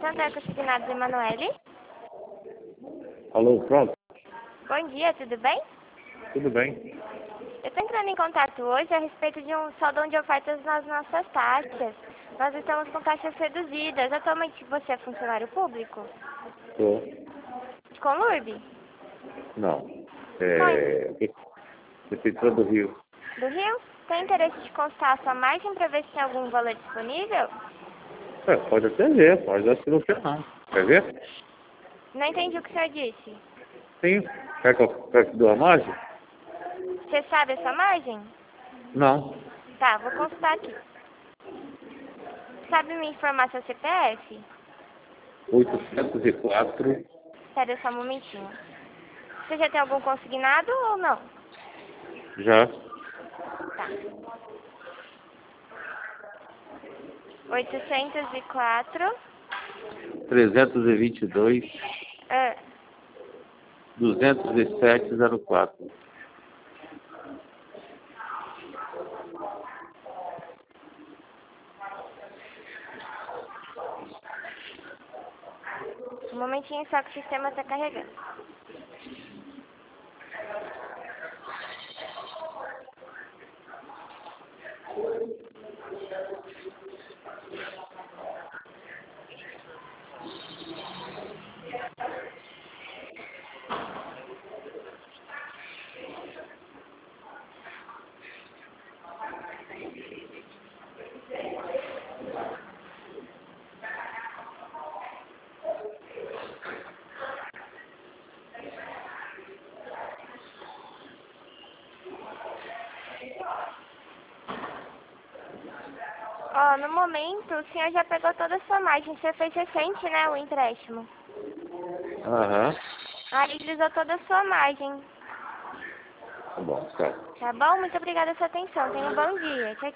Santander Consignados, Emanuele. Alô, pronto? Bom dia, tudo bem? Tudo bem? Eu estou entrando em contato hoje a respeito de um saldão de ofertas nas nossas taxas. Nós estamos com taxas reduzidas. Atualmente você é funcionário público? Tô. Conlurb? Não. Qual? Prefeitura do Rio. Do Rio? Tem interesse de constar a sua margem para ver se tem algum valor disponível? Pode até ver, pode até não ter não. Quer ver? Não entendi o que o senhor disse. Sim. Quer que eu te dê uma margem? Você sabe a sua margem? Não. Tá, vou consultar aqui. Sabe me informar seu CPF? 804. Espera só um momentinho. Você já tem algum consignado ou não? Já. Tá. 804. 322. Ah, 20704. um momentinho só que o sistema está carregando. Ó, no momento, o senhor já pegou toda a sua margem. Você fez recente, né, o empréstimo. Aham. Aí ele usou toda a sua margem. Tá bom, certo. Tá bom? Muito obrigada pela sua atenção. Tenha um bom dia. Tchau, tchau.